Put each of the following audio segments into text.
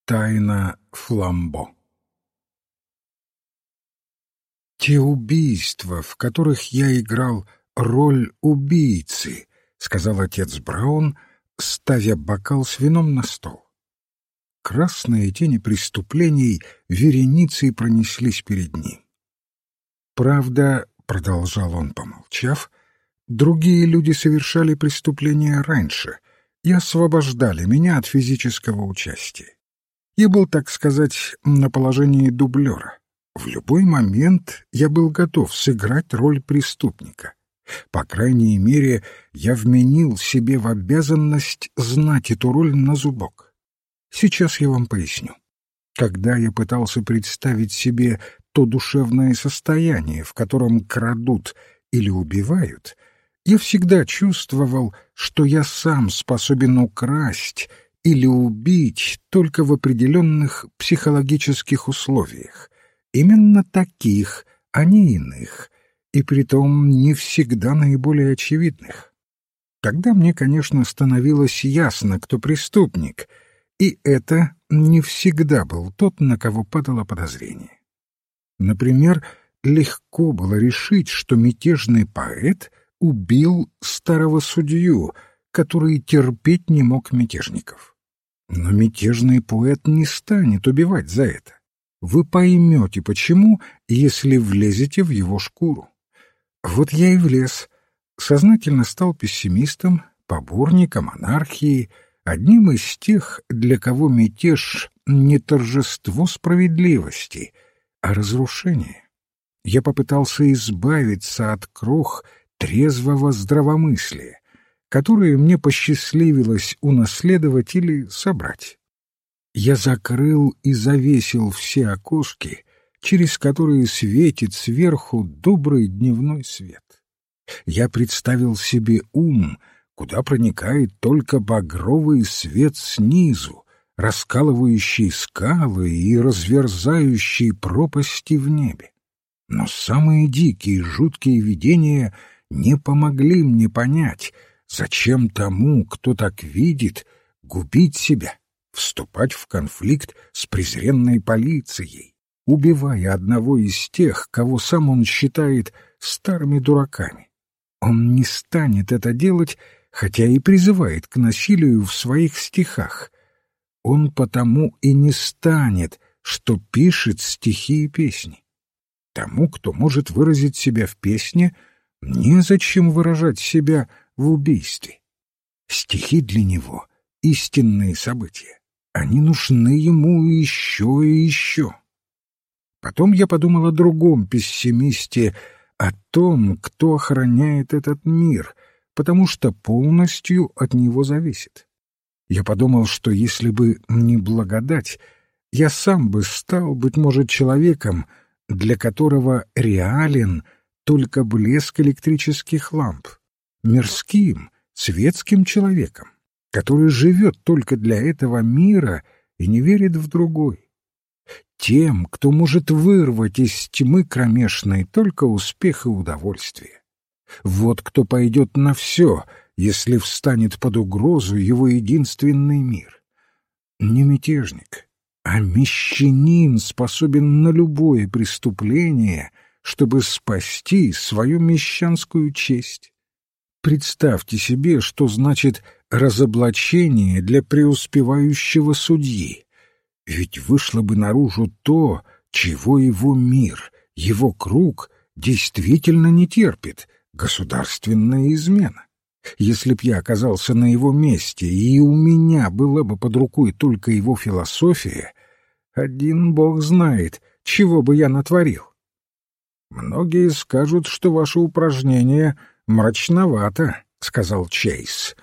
Тайна Фламбо. Те убийства, в которых я играл роль убийцы, — сказал отец Браун, ставя бокал с вином на стол. Красные тени преступлений вереницей пронеслись перед ним. Правда, — продолжал он, помолчав, — другие люди совершали преступления раньше и освобождали меня от физического участия. Я был, так сказать, на положении дублера. В любой момент я был готов сыграть роль преступника. По крайней мере, я вменил себе в обязанность знать эту роль на зубок. Сейчас я вам поясню. Когда я пытался представить себе то душевное состояние, в котором крадут или убивают, я всегда чувствовал, что я сам способен украсть или убить только в определенных психологических условиях. Именно таких, а не иных, и притом не всегда наиболее очевидных. Тогда мне, конечно, становилось ясно, кто преступник, и это не всегда был тот, на кого падало подозрение. Например, легко было решить, что мятежный поэт убил старого судью, который терпеть не мог мятежников. Но мятежный поэт не станет убивать за это. Вы поймете, почему, если влезете в его шкуру. Вот я и влез. Сознательно стал пессимистом, поборником анархии, одним из тех, для кого мятеж не торжество справедливости, а разрушение. Я попытался избавиться от крох трезвого здравомыслия, которые мне посчастливилось унаследовать или собрать. Я закрыл и завесил все окошки, через которые светит сверху добрый дневной свет. Я представил себе ум, куда проникает только багровый свет снизу, раскалывающий скалы и разверзающий пропасти в небе. Но самые дикие и жуткие видения не помогли мне понять, зачем тому, кто так видит, губить себя, вступать в конфликт с презренной полицией, убивая одного из тех, кого сам он считает старыми дураками. Он не станет это делать, хотя и призывает к насилию в своих стихах. Он потому и не станет, что пишет стихи и песни. Тому, кто может выразить себя в песне, незачем выражать себя в убийстве. Стихи для него — истинные события. Они нужны ему еще и еще. Потом я подумал о другом пессимисте, о том, кто охраняет этот мир, потому что полностью от него зависит. Я подумал, что если бы не благодать, я сам бы стал, быть может, человеком, для которого реален только блеск электрических ламп, мирским, светским человеком, который живет только для этого мира и не верит в другой. Тем, кто может вырвать из тьмы кромешной только успех и удовольствие. Вот кто пойдет на все, если встанет под угрозу его единственный мир. Не мятежник, а мещанин способен на любое преступление, чтобы спасти свою мещанскую честь. Представьте себе, что значит разоблачение для преуспевающего судьи. Ведь вышло бы наружу то, чего его мир, его круг действительно не терпит — государственная измена. Если б я оказался на его месте, и у меня была бы под рукой только его философия, один бог знает, чего бы я натворил. «Многие скажут, что ваше упражнение мрачновато», — сказал Чейз.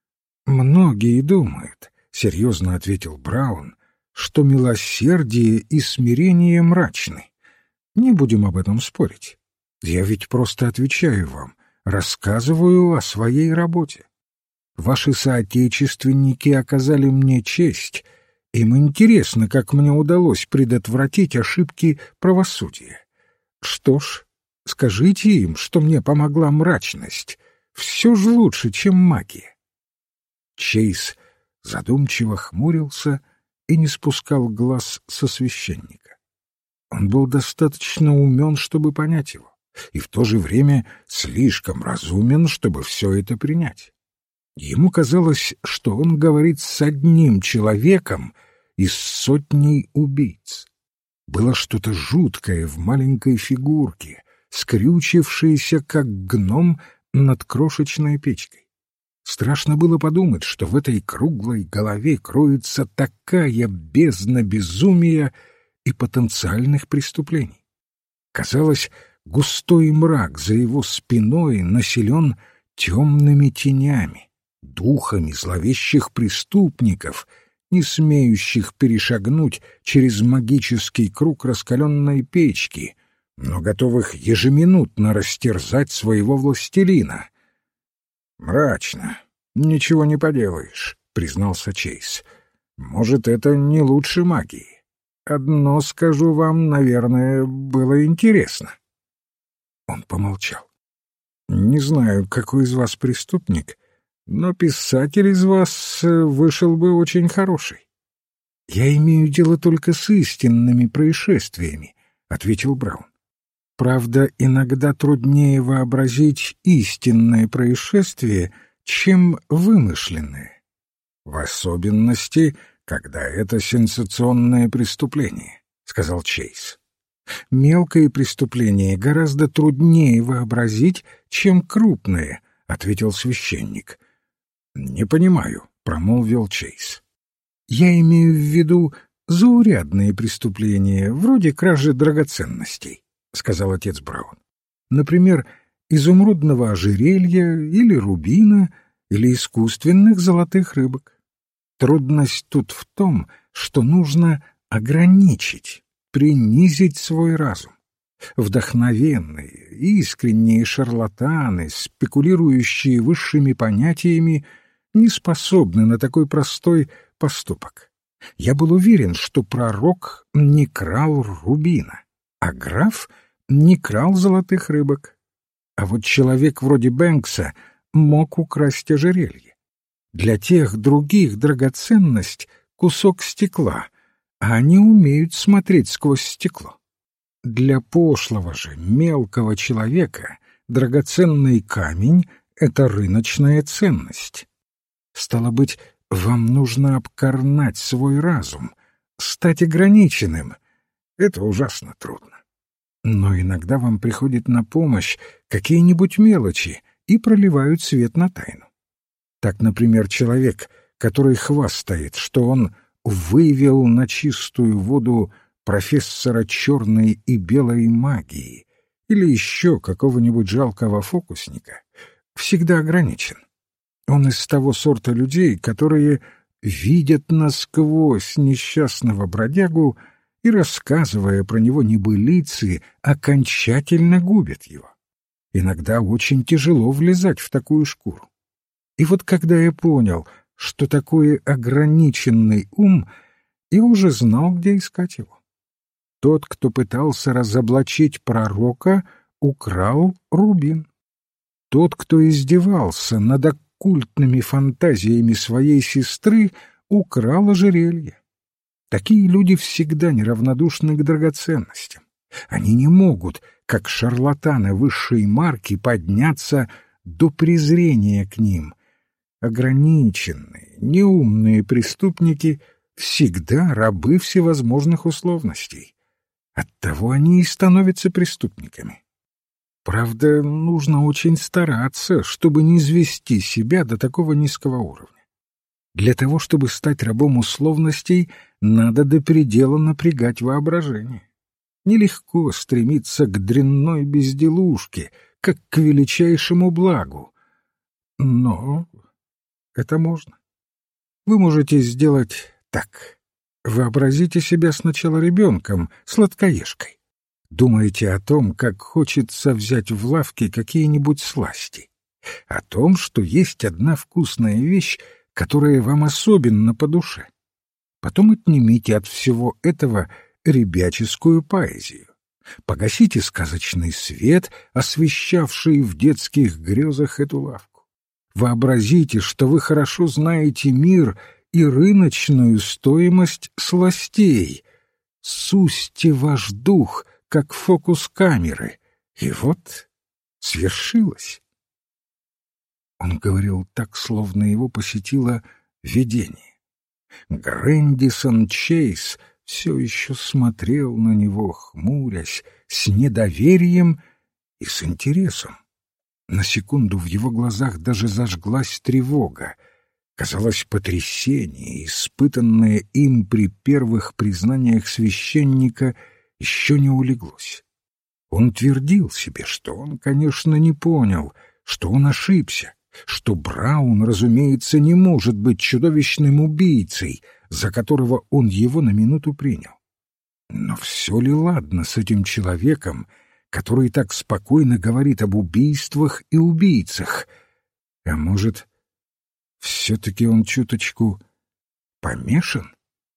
«Многие думают», — серьезно ответил Браун, «что милосердие и смирение мрачны. Не будем об этом спорить. Я ведь просто отвечаю вам, рассказываю о своей работе. Ваши соотечественники оказали мне честь. Им интересно, как мне удалось предотвратить ошибки правосудия. Что ж, скажите им, что мне помогла мрачность. Все же лучше, чем магия». Чейз задумчиво хмурился и не спускал глаз со священника. Он был достаточно умен, чтобы понять его, и в то же время слишком разумен, чтобы все это принять. Ему казалось, что он говорит с одним человеком из сотней убийц. Было что-то жуткое в маленькой фигурке, скрючившейся, как гном над крошечной печкой. Страшно было подумать, что в этой круглой голове кроется такая бездна безумия и потенциальных преступлений. Казалось, густой мрак за его спиной населен темными тенями, духами зловещих преступников, не смеющих перешагнуть через магический круг раскаленной печки, но готовых ежеминутно растерзать своего властелина. «Мрачно. Ничего не поделаешь», — признался Чейз. «Может, это не лучше магии. Одно скажу вам, наверное, было интересно». Он помолчал. «Не знаю, какой из вас преступник, но писатель из вас вышел бы очень хороший». «Я имею дело только с истинными происшествиями», — ответил Браун. «Правда, иногда труднее вообразить истинное происшествие, чем вымышленное. В особенности, когда это сенсационное преступление», — сказал Чейз. «Мелкое преступление гораздо труднее вообразить, чем крупное», — ответил священник. «Не понимаю», — промолвил Чейз. «Я имею в виду заурядные преступления, вроде кражи драгоценностей», — сказал отец Браун. «Например, изумрудного ожерелья или рубина, или искусственных золотых рыбок. Трудность тут в том, что нужно ограничить, принизить свой разум. Вдохновенные, искренние шарлатаны, спекулирующие высшими понятиями, не способны на такой простой поступок. Я был уверен, что пророк не крал рубина, а граф не крал золотых рыбок. А вот человек вроде Бэнкса мог украсть ожерелье. Для тех других драгоценность — кусок стекла, а они умеют смотреть сквозь стекло. Для пошлого же, мелкого человека драгоценный камень — это рыночная ценность. Стало быть, вам нужно обкорнать свой разум, стать ограниченным. Это ужасно трудно. Но иногда вам приходит на помощь какие-нибудь мелочи и проливают свет на тайну. Так, например, человек, который хвастает, что он вывел на чистую воду профессора черной и белой магии или еще какого-нибудь жалкого фокусника, всегда ограничен. Он из того сорта людей, которые видят насквозь несчастного бродягу и, рассказывая про него небылицы, окончательно губят его. Иногда очень тяжело влезать в такую шкуру. И вот когда я понял, что такое ограниченный ум, я уже знал, где искать его. Тот, кто пытался разоблачить пророка, украл рубин. Тот, кто издевался над оккультными фантазиями своей сестры, украл ожерелье. Такие люди всегда неравнодушны к драгоценностям. Они не могут, как шарлатаны высшей марки, подняться до презрения к ним. Ограниченные, неумные преступники всегда рабы всевозможных условностей. Оттого они и становятся преступниками. Правда, нужно очень стараться, чтобы не извести себя до такого низкого уровня. Для того, чтобы стать рабом условностей, надо до предела напрягать воображение. Нелегко стремиться к дрянной безделушке, как к величайшему благу. Но это можно. Вы можете сделать так. Вообразите себя сначала ребенком, сладкоежкой. Думаете о том, как хочется взять в лавке какие-нибудь сласти. О том, что есть одна вкусная вещь, которая вам особенно по душе. Потом отнимите от всего этого ребяческую поэзию. Погасите сказочный свет, освещавший в детских грезах эту лавку. Вообразите, что вы хорошо знаете мир и рыночную стоимость сластей. Сусьте ваш дух, как фокус камеры. И вот свершилось. Он говорил так, словно его посетило видение. Грэндисон Чейз все еще смотрел на него, хмурясь, с недоверием и с интересом. На секунду в его глазах даже зажглась тревога. Казалось, потрясение, испытанное им при первых признаниях священника, еще не улеглось. Он твердил себе, что он, конечно, не понял, что он ошибся, что Браун, разумеется, не может быть чудовищным убийцей, за которого он его на минуту принял. Но все ли ладно с этим человеком, который так спокойно говорит об убийствах и убийцах? А может, все-таки он чуточку помешан?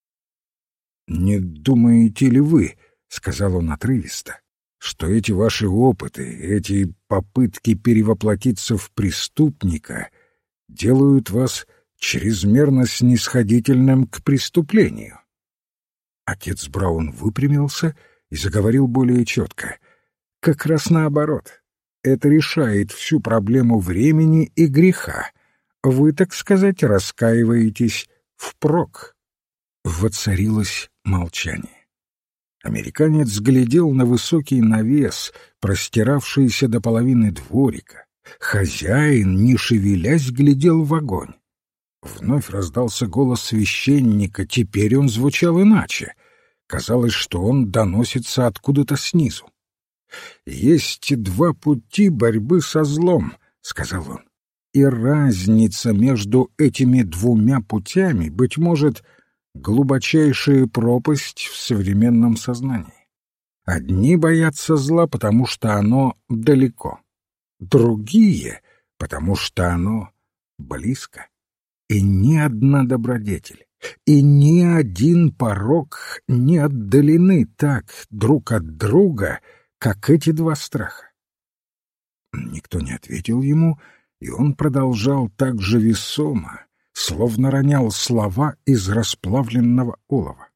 «Не думаете ли вы, — сказал он отрывисто, — что эти ваши опыты, эти попытки перевоплотиться в преступника делают вас чрезмерно снисходительным к преступлению?» Отец Браун выпрямился и заговорил более четко. «Как раз наоборот. Это решает всю проблему времени и греха. Вы, так сказать, раскаиваетесь впрок». Воцарилось молчание. Американец глядел на высокий навес, простиравшийся до половины дворика. Хозяин, не шевелясь, глядел в огонь. Вновь раздался голос священника, теперь он звучал иначе. Казалось, что он доносится откуда-то снизу. «Есть два пути борьбы со злом», — сказал он. «И разница между этими двумя путями, быть может, глубочайшая пропасть в современном сознании. Одни боятся зла, потому что оно далеко, другие — потому что оно близко. И ни одна добродетель, и ни один порок не отдалены так друг от друга, как эти два страха». Никто не ответил ему, и он продолжал так же весомо, словно ронял слова из расплавленного олова.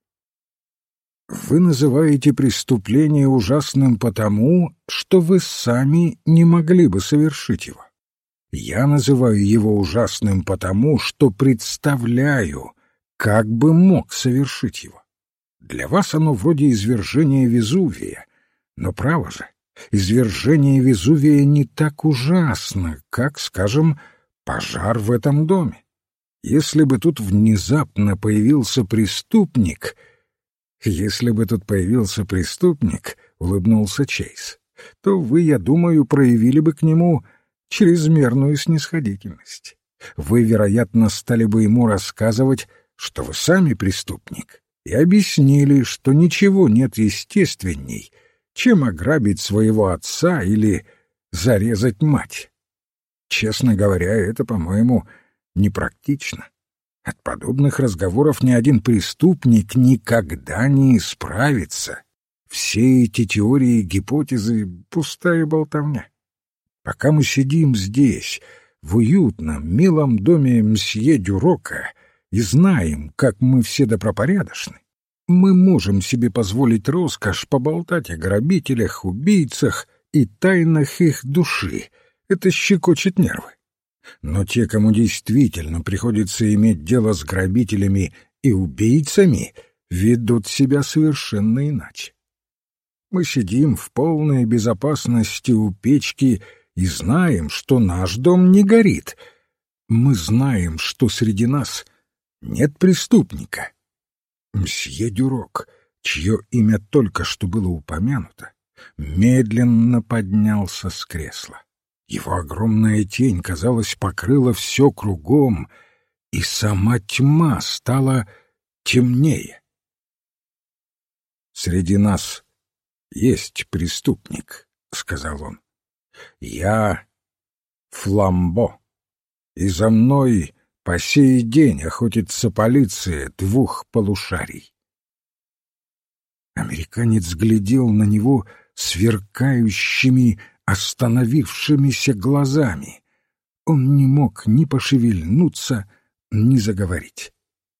«Вы называете преступление ужасным потому, что вы сами не могли бы совершить его. Я называю его ужасным потому, что представляю, как бы мог совершить его. Для вас оно вроде извержения Везувия, но право же, извержение Везувия не так ужасно, как, скажем, пожар в этом доме. Если бы тут внезапно появился преступник... Если бы тут появился преступник, — улыбнулся Чейз, — то вы, я думаю, проявили бы к нему чрезмерную снисходительность. Вы, вероятно, стали бы ему рассказывать, что вы сами преступник, и объяснили, что ничего нет естественней, чем ограбить своего отца или зарезать мать. Честно говоря, это, по-моему, непрактично. От подобных разговоров ни один преступник никогда не исправится. Все эти теории и гипотезы — пустая болтовня. Пока мы сидим здесь, в уютном, милом доме мсье Дюрока, и знаем, как мы все добропорядочны, мы можем себе позволить роскошь поболтать о грабителях, убийцах и тайнах их души. Это щекочет нервы. Но те, кому действительно приходится иметь дело с грабителями и убийцами, ведут себя совершенно иначе. Мы сидим в полной безопасности у печки и знаем, что наш дом не горит. Мы знаем, что среди нас нет преступника. Мсье Дюрок, чье имя только что было упомянуто, медленно поднялся с кресла. Его огромная тень, казалось, покрыла все кругом, и сама тьма стала темнее. «Среди нас есть преступник», — сказал он. «Я Фламбо, и за мной по сей день охотится полиция двух полушарий». Американец глядел на него сверкающими, остановившимися глазами. Он не мог ни пошевельнуться, ни заговорить.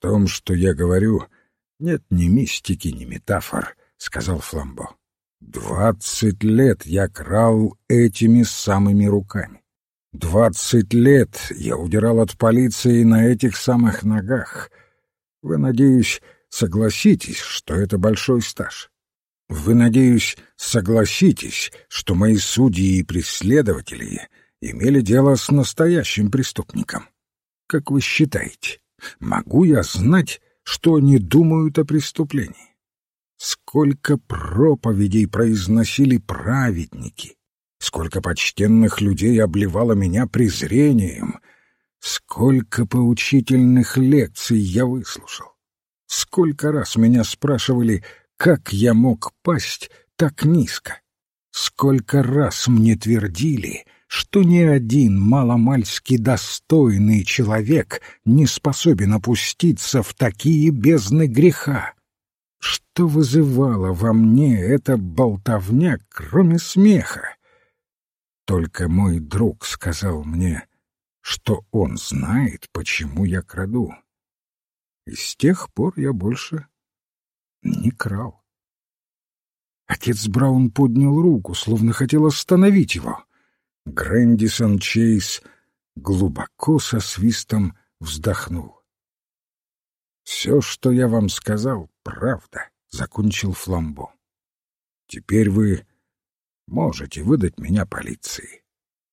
том, что я говорю, нет ни мистики, ни метафор, — сказал Фламбо. 20 лет я крал этими самыми руками. 20 лет я удирал от полиции на этих самых ногах. Вы, надеюсь, согласитесь, что это большой стаж. Вы, надеюсь, согласитесь, что мои судьи и преследователи имели дело с настоящим преступником. Как вы считаете, могу я знать, что они думают о преступлении? Сколько проповедей произносили праведники, сколько почтенных людей обливало меня презрением, сколько поучительных лекций я выслушал. Сколько раз меня спрашивали, как я мог пасть так низко. Сколько раз мне твердили, что ни один маломальски достойный человек не способен опуститься в такие бездны греха. Что вызывала во мне эта болтовня, кроме смеха? Только мой друг сказал мне, что он знает, почему я краду. И с тех пор я больше не крал. Отец Браун поднял руку, словно хотел остановить его. Грэндисон Чейз глубоко со свистом вздохнул. «Все, что я вам сказал, правда», — закончил Фламбо. «Теперь вы можете выдать меня полиции».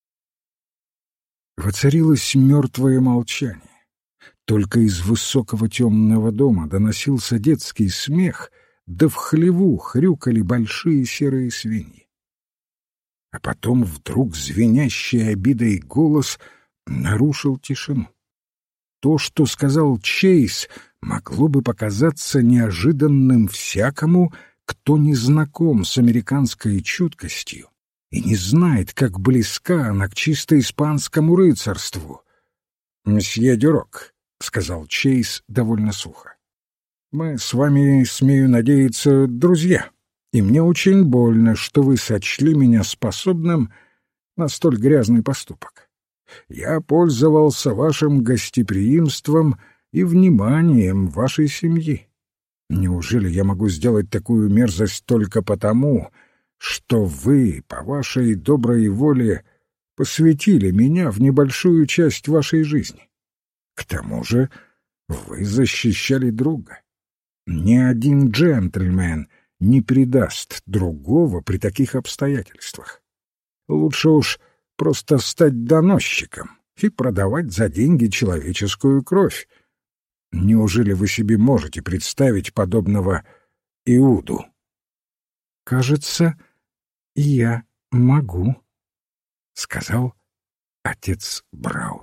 Воцарилось мертвое молчание. Только из высокого темного дома доносился детский смех, да в хлеву хрюкали большие серые свиньи. А потом вдруг звенящий обидой голос нарушил тишину. То, что сказал Чейз, могло бы показаться неожиданным всякому, кто не знаком с американской чуткостью и не знает, как близка она к чисто испанскому рыцарству. «Мсье Дюрок», — сказал Чейз довольно сухо, — «мы с вами, смею надеяться, друзья, и мне очень больно, что вы сочли меня способным на столь грязный поступок. Я пользовался вашим гостеприимством и вниманием вашей семьи. Неужели я могу сделать такую мерзость только потому, что вы, по вашей доброй воле, посвятили меня в небольшую часть вашей жизни? К тому же вы защищали друга. Ни один джентльмен не предаст другого при таких обстоятельствах. Лучше уж просто стать доносчиком и продавать за деньги человеческую кровь. Неужели вы себе можете представить подобного Иуду?» «Кажется, я могу», — сказал отец Браун.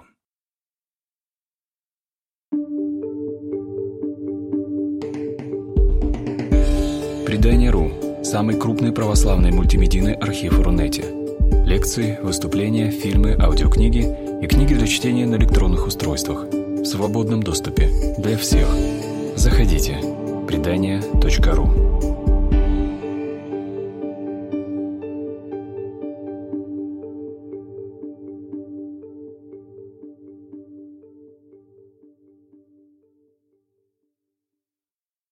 Предание.ру – самый крупный православный мультимедийный архив в Рунете. Лекции, выступления, фильмы, аудиокниги и книги для чтения на электронных устройствах в свободном доступе для всех. Заходите. Предание.ру